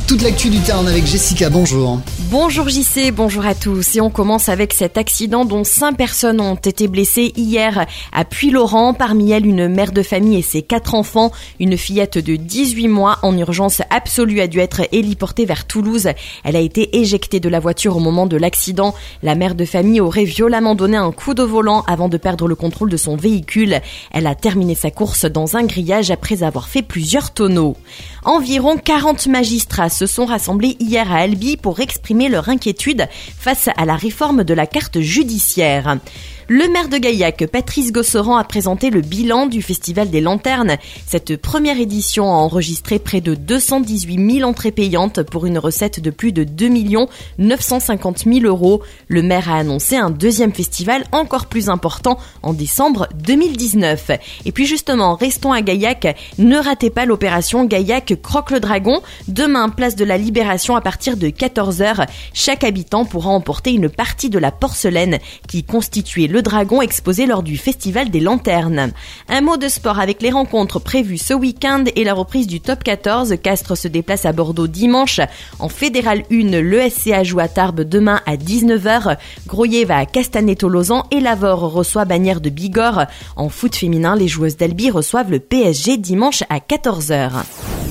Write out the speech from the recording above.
Toute l'actu du Tarn avec Jessica, bonjour. Bonjour JC, bonjour à tous. Et on commence avec cet accident dont 5 personnes ont été blessées hier à Puylaurens. Parmi elles, une mère de famille et ses 4 enfants. Une fillette de 18 mois en urgence absolue a dû être héliportée vers Toulouse. Elle a été éjectée de la voiture au moment de l'accident. La mère de famille aurait violemment donné un coup de volant avant de perdre le contrôle de son véhicule. Elle a terminé sa course dans un grillage après avoir fait plusieurs tonneaux. Environ 40 magistrats se sont rassemblés hier à Albi pour exprimer leur inquiétude face à la réforme de la carte judiciaire. Le maire de Gaillac, Patrice Gosseran, a présenté le bilan du Festival des Lanternes. Cette première édition a enregistré près de 218 000 entrées payantes pour une recette de plus de 2 950 000 €. Le maire a annoncé un deuxième festival encore plus important en décembre 2019. Et puis justement, restons à Gaillac. Ne ratez pas l'opération Gaillac Croque le Dragon. Demain, place de la Libération à partir de 14h. Chaque habitant pourra emporter une partie de la porcelaine qui constituait le dragon exposé lors du Festival des Lanternes. Un mot de sport avec les rencontres prévues ce week-end et la reprise du top 14. Castres se déplace à Bordeaux dimanche. En Fédéral 1, le SCA joue à Tarbes demain à 19h. Groyer va à Castanet-Tolosan et Lavore reçoit Bagnères de Bigorre. En foot féminin, les joueuses d'Albi reçoivent le PSG dimanche à 14h.